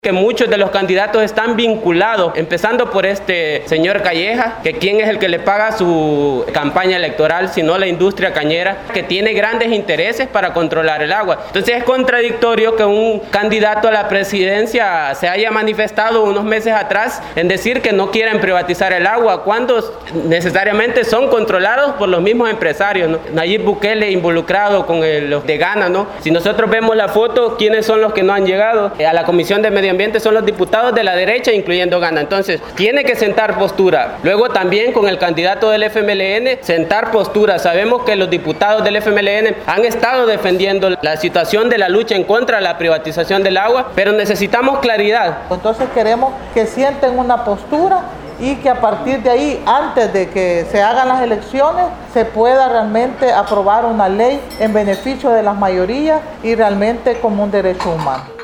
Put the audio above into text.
Que muchos de los candidatos están vinculados, empezando por este señor Calleja, que quién es el que le paga su campaña electoral, sino la industria cañera, que tiene grandes intereses para controlar el agua. Entonces es contradictorio que un candidato a la presidencia se haya manifestado unos meses atrás en decir que no quieren privatizar el agua, cuando necesariamente son controlados por los mismos empresarios, ¿no? Nayib Bukele involucrado con los de Ghana, ¿no? Si nosotros vemos la foto, ¿quiénes son los que no han llegado a la Comisión de Medio Ambiente? Son los diputados de la derecha, incluyendo Ghana. Entonces, tiene que sentar postura. Luego también con el candidato del FMLN, sentar postura. Sabemos que los diputados del FMLN han estado defendiendo la situación de la lucha en contra de la privatización del agua, pero necesitamos claridad. Entonces queremos que sienten una postura y que a partir de ahí, antes de que se hagan las elecciones, se pueda realmente aprobar una ley en beneficio de las mayorías y realmente como un derecho humano.